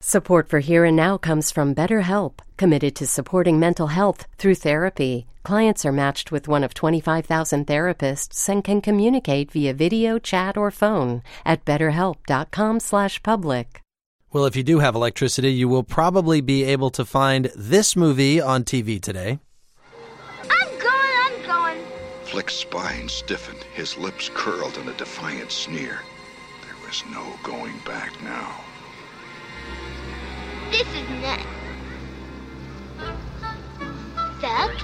Support for Here and Now comes from BetterHelp, committed to supporting mental health through therapy. Clients are matched with one of 25,000 therapists and can communicate via video, chat, or phone at betterhelp.com/public. Well, if you do have electricity, you will probably be able to find this movie on TV today. I'm going. Flick's spine stiffened, his lips curled in a defiant sneer. There was no going back now. This is next. Theft?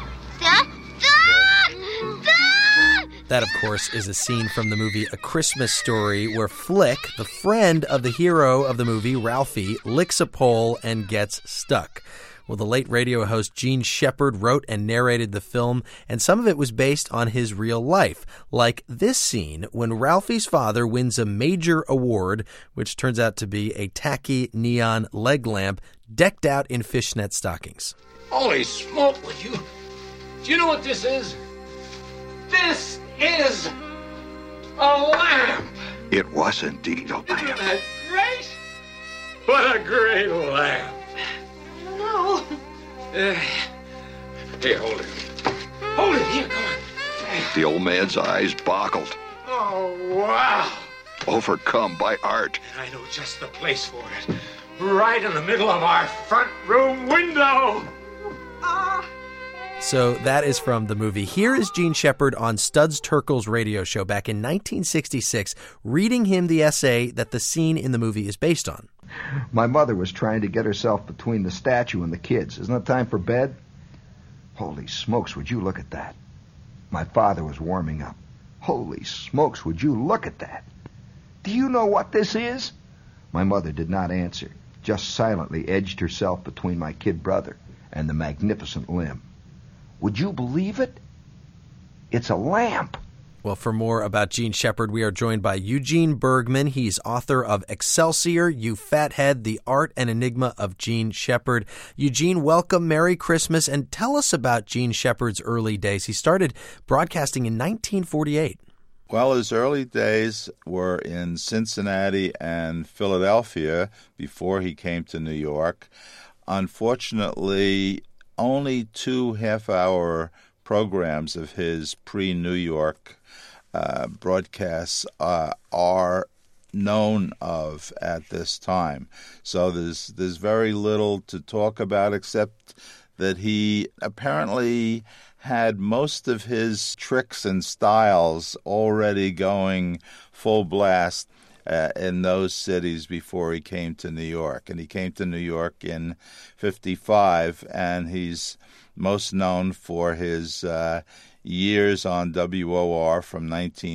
That, of course, is a scene from the movie A Christmas Story where Flick, the friend of the hero of the movie, Ralphie, licks a pole and gets stuck. Well, the late radio host Jean Shepherd wrote and narrated the film, and some of it was based on his real life, like this scene when Ralphie's father wins a major award, which turns out to be a tacky neon leg lamp decked out in fishnet stockings. Holy smoke, would you? Do you know what this is? This is a lamp! It was indeed a lamp. Isn't that great? What a great lamp! No. Here, hold it. Hold it, here, come on. The old man's eyes boggled. Oh, wow. Overcome by art. I know just the place for it. Right in the middle of our front room window. So that is from the movie. Here is Jean Shepherd on Studs Terkel's radio show back in 1966, reading him the essay that the scene in the movie is based on. My mother was trying to get herself between the statue and the kids. Isn't it time for bed? Holy smokes, would you look at that? My father was warming up. Holy smokes, would you look at that? Do you know what this is? My mother did not answer, just silently edged herself between my kid brother and the magnificent limb. Would you believe it? It's a lamp. Well, for more about Jean Shepherd, we are joined by Eugene Bergman. He's author of Excelsior, You Fathead, The Art and Enigma of Jean Shepherd. Eugene, welcome, Merry Christmas, and tell us about Jean Shepherd's early days. He started broadcasting in 1948. Well, his early days were in Cincinnati and Philadelphia before he came to New York. Unfortunately, only 2 half-hour programs of his pre-New York broadcasts are known of at this time. So there's very little to talk about except that he apparently had most of his tricks and styles already going full blast in those cities before he came to New York. And he came to New York in 55, and he's most known for his years on WOR from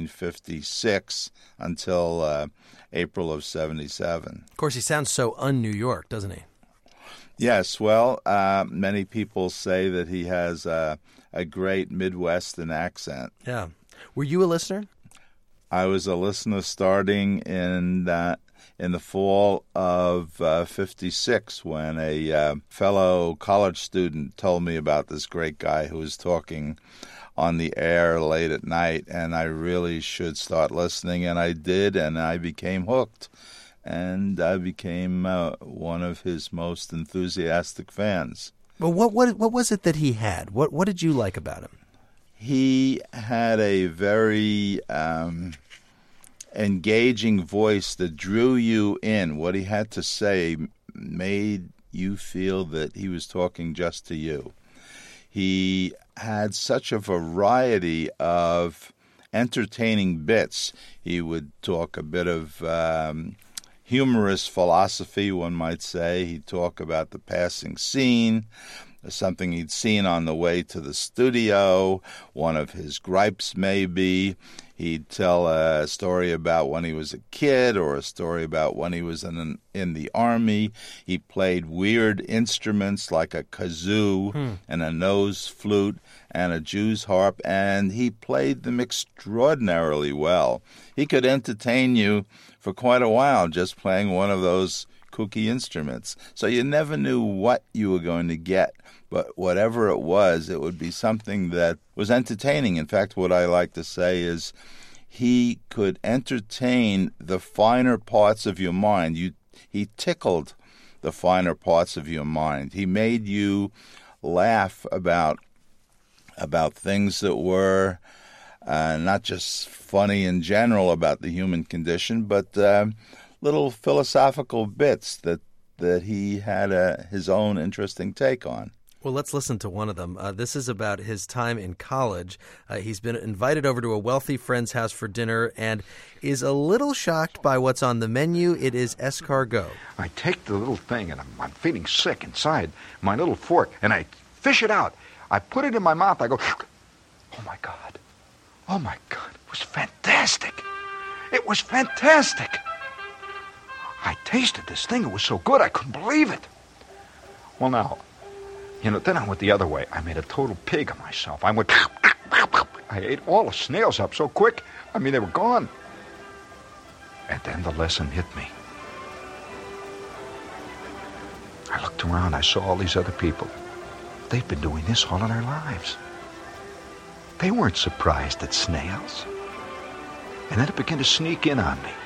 1956 until April of 77. Of course, he sounds so un-New York, doesn't he? Yes, well, many people say that he has a great Midwestern accent. Yeah. Were you a listener? I was a listener starting in the fall of 56 when a fellow college student told me about this great guy who was talking on the air late at night, and I really should start listening, and I did, and I became hooked, and I became one of his most enthusiastic fans. Well, what was it that he had? What did you like about him? He had a very engaging voice that drew you in. What he had to say made you feel that he was talking just to you. He had such a variety of entertaining bits. He would talk a bit of humorous philosophy, one might say. He'd talk about the passing scene, something he'd seen on the way to the studio, one of his gripes maybe. He'd tell a story about when he was a kid or a story about when he was in the Army. He played weird instruments like a kazoo and a nose flute and a Jew's harp, and he played them extraordinarily well. He could entertain you for quite a while just playing one of those kooky instruments. So you never knew what you were going to get. But whatever it was, it would be something that was entertaining. In fact, what I like to say is he could entertain the finer parts of your mind. He tickled the finer parts of your mind. He made you laugh about things that were not just funny in general about the human condition, but little philosophical bits that he had his own interesting take on. Well, let's listen to one of them. This is about his time in college. He's been invited over to a wealthy friend's house for dinner and is a little shocked by what's on the menu. It is escargot. I take the little thing, and I'm feeling sick inside my little fork, and I fish it out. I put it in my mouth. I go, oh, my God. Oh, my God. It was fantastic. It was fantastic. I tasted this thing. It was so good, I couldn't believe it. Well, now, then I went the other way. I made a total pig of myself. I ate all the snails up so quick. I mean, they were gone. And then the lesson hit me. I looked around. I saw all these other people. They've been doing this all of their lives. They weren't surprised at snails. And then it began to sneak in on me.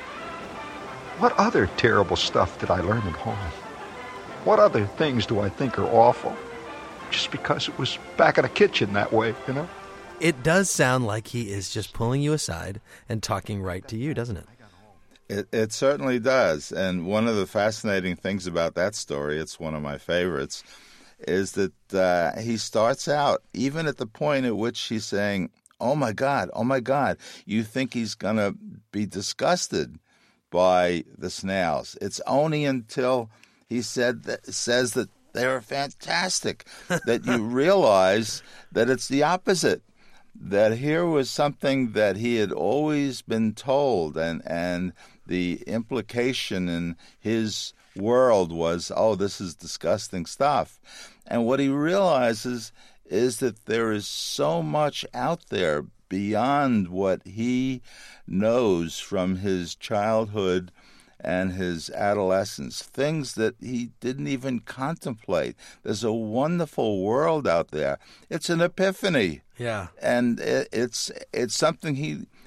What other terrible stuff did I learn at home? What other things do I think are awful? Just because it was back in the kitchen that way, It does sound like he is just pulling you aside and talking right to you, doesn't it? It certainly does. And one of the fascinating things about that story, it's one of my favorites, is that he starts out, even at the point at which he's saying, oh, my God, you think he's going to be disgusted by the snails. It's only until he says that they're fantastic that you realize that it's the opposite, that here was something that he had always been told, and the implication in his world was, oh, this is disgusting stuff. And what he realizes is that there is so much out there beyond what he knows from his childhood and his adolescence, things that he didn't even contemplate. There's a wonderful world out there. It's an epiphany. Yeah. And it's something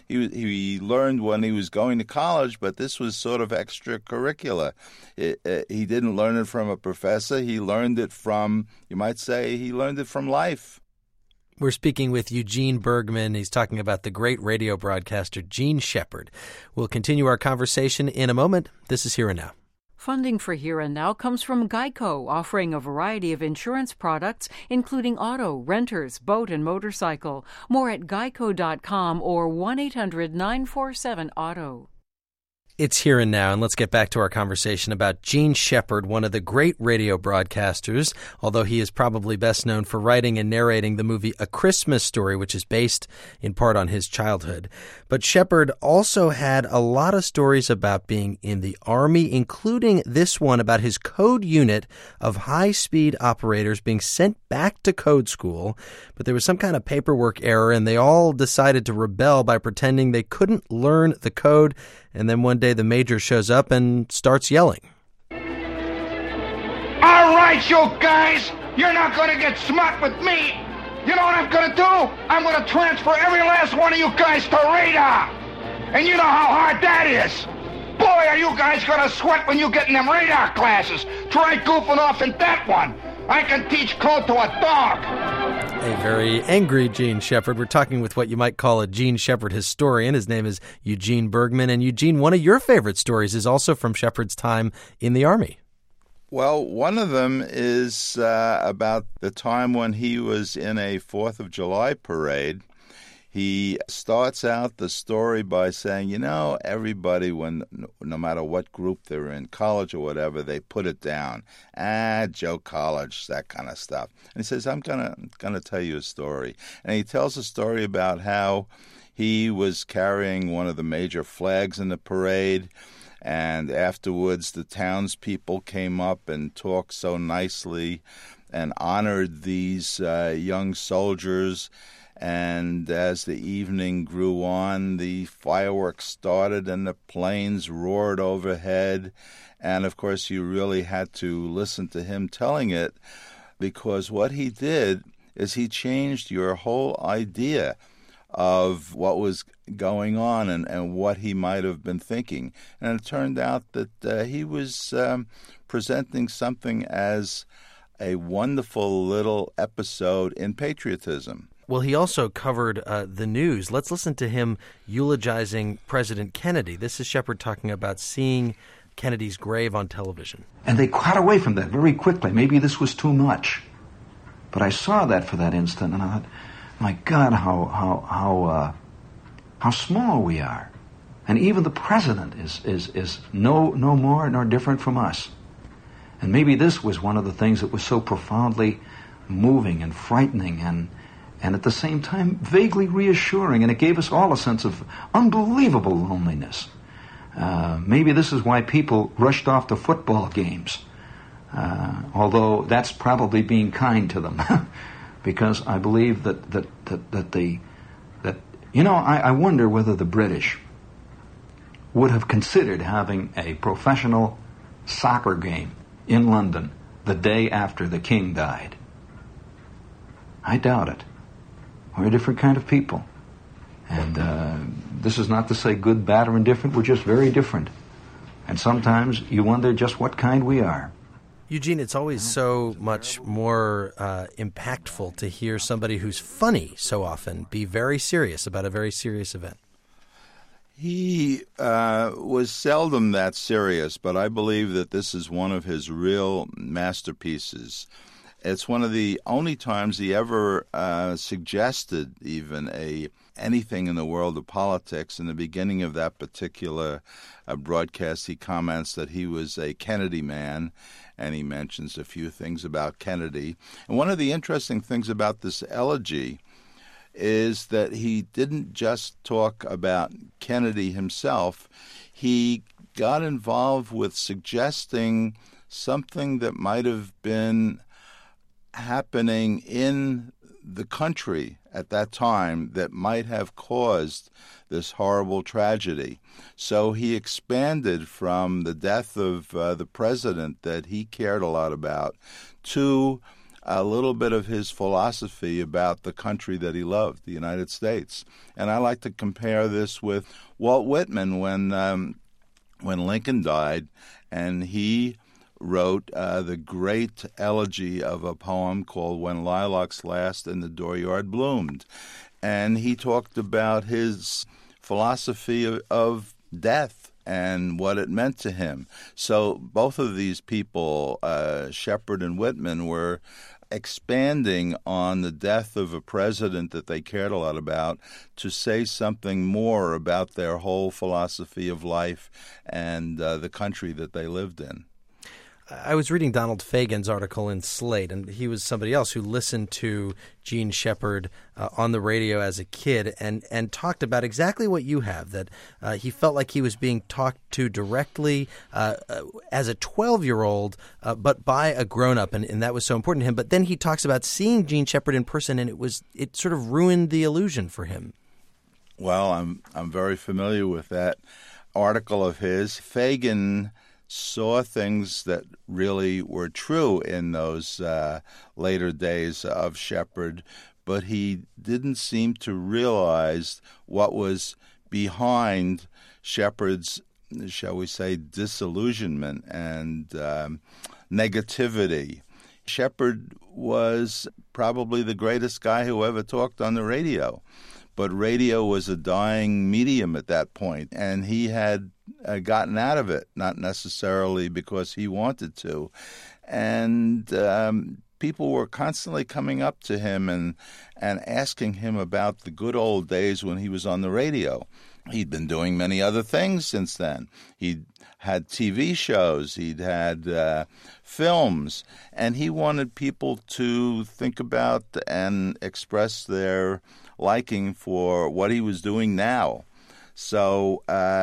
he learned when he was going to college, but this was sort of extracurricular. He didn't learn it from a professor. He learned it from, you might say, he learned it from life. We're speaking with Eugene Bergman. He's talking about the great radio broadcaster Jean Shepherd. We'll continue our conversation in a moment. This is Here and Now. Funding for Here and Now comes from Geico, offering a variety of insurance products, including auto, renters, boat, and motorcycle. More at geico.com or 1-800-947-AUTO. It's Here and Now, and let's get back to our conversation about Jean Shepherd, one of the great radio broadcasters, although he is probably best known for writing and narrating the movie A Christmas Story, which is based in part on his childhood. But Shepherd also had a lot of stories about being in the Army, including this one about his code unit of high-speed operators being sent back to code school, but there was some kind of paperwork error, and they all decided to rebel by pretending they couldn't learn the code. And then one day the major shows up and starts yelling. All right, you guys, you're not going to get smart with me. You know what I'm going to do? I'm going to transfer every last one of you guys to radar. And you know how hard that is. Boy, are you guys going to sweat when you get in them radar classes. Try goofing off in that one. I can teach code to a dog. A very angry Jean Shepherd. We're talking with what you might call a Jean Shepherd historian. His name is Eugene Bergman. And Eugene, one of your favorite stories is also from Shepherd's time in the Army. Well, one of them is about the time when he was in a 4th of July parade. He starts out the story by saying, everybody, no matter what group they're in, college or whatever, they put it down. Joe College, that kind of stuff. And he says, I'm gonna tell you a story. And he tells a story about how he was carrying one of the major flags in the parade, and afterwards the townspeople came up and talked so nicely and honored these young soldiers. And as the evening grew on, the fireworks started and the planes roared overhead. And, of course, you really had to listen to him telling it, because what he did is he changed your whole idea of what was going on and what he might have been thinking. And it turned out that he was presenting something as a wonderful little episode in patriotism. Well, he also covered the news. Let's listen to him eulogizing President Kennedy. This is Shepard talking about seeing Kennedy's grave on television. And they got away from that very quickly. Maybe this was too much. But I saw that for that instant, and I thought, my God, how small we are. And even the president is no more nor different from us. And maybe this was one of the things that was so profoundly moving and frightening and at the same time vaguely reassuring, and it gave us all a sense of unbelievable loneliness. Maybe this is why people rushed off to football games, although that's probably being kind to them, because I believe I wonder whether the British would have considered having a professional soccer game in London the day after the King died. I doubt it. We're a different kind of people. And this is not to say good, bad, or indifferent. We're just very different. And sometimes you wonder just what kind we are. Eugene, it's always so much more impactful to hear somebody who's funny so often be very serious about a very serious event. He was seldom that serious, but I believe that this is one of his real masterpieces. It's one of the only times he ever suggested even anything in the world of politics. In the beginning of that particular broadcast, he comments that he was a Kennedy man, and he mentions a few things about Kennedy. And one of the interesting things about this elegy is that he didn't just talk about Kennedy himself. He got involved with suggesting something that might have been happening in the country at that time that might have caused this horrible tragedy. So he expanded from the death of the president that he cared a lot about to a little bit of his philosophy about the country that he loved, the United States. And I like to compare this with Walt Whitman when Lincoln died, and he wrote the great elegy of a poem called When Lilacs Last and the Dooryard Bloomed. And he talked about his philosophy of death and what it meant to him. So both of these people, Shepard and Whitman, were expanding on the death of a president that they cared a lot about to say something more about their whole philosophy of life and the country that they lived in. I was reading Donald Fagen's article in Slate, and he was somebody else who listened to Gene Shepard on the radio as a kid and talked about exactly what you have, that he felt like he was being talked to directly as a 12-year-old, but by a grown-up, and that was so important to him. But then he talks about seeing Gene Shepard in person, and it sort of ruined the illusion for him. Well, I'm very familiar with that article of his. Fagen saw things that really were true in those later days of Shepard, but he didn't seem to realize what was behind Shepard's, shall we say, disillusionment and negativity. Shepard was probably the greatest guy who ever talked on the radio, but radio was a dying medium at that point, and he had gotten out of it, not necessarily because he wanted to. And people were constantly coming up to him and asking him about the good old days when he was on the radio. He'd been doing many other things since then. He'd had TV shows, he'd had films, and he wanted people to think about and express their liking for what he was doing now. So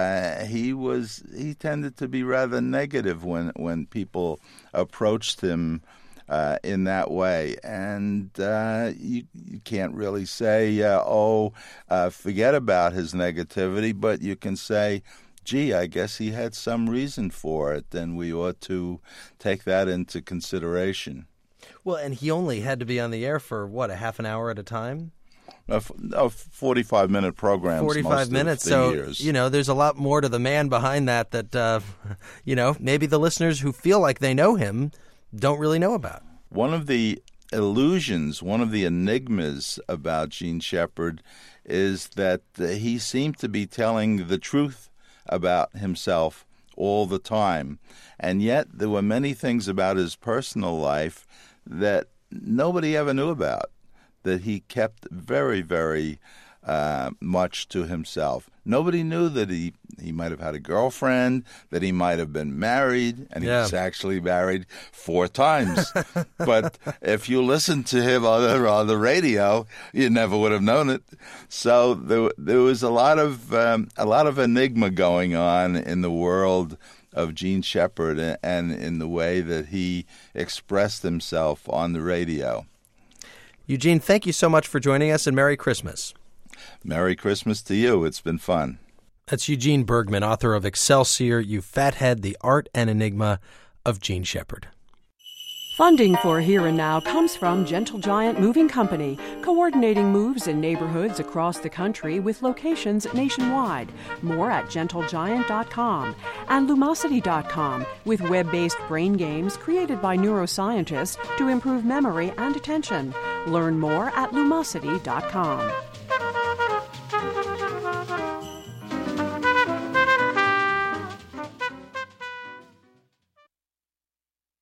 he tended to be rather negative when people approached him in that way. And you can't really say, forget about his negativity, but you can say, gee, I guess he had some reason for it, and we ought to take that into consideration. Well, and he only had to be on the air for, a half an hour at a time? 45-minute programs. 45 minutes. So, years. There's a lot more to the man behind that, maybe the listeners who feel like they know him don't really know about. One of the illusions, one of the enigmas about Jean Shepherd is that he seemed to be telling the truth about himself all the time. And yet there were many things about his personal life that nobody ever knew about, that he kept very, very much to himself. Nobody knew that he might have had a girlfriend, that he might have been married, and he was actually married 4 times. But if you listened to him on the radio, you never would have known it. So there was a lot of enigma going on in the world of Jean Shepherd and in the way that he expressed himself on the radio. Eugene, thank you so much for joining us, and Merry Christmas. Merry Christmas to you. It's been fun. That's Eugene Bergman, author of Excelsior, You Fathead, The Art and Enigma of Jean Shepherd. Funding for Here and Now comes from Gentle Giant Moving Company, coordinating moves in neighborhoods across the country with locations nationwide. More at gentlegiant.com and Lumosity.com, with web-based brain games created by neuroscientists to improve memory and attention. Learn more at Lumosity.com.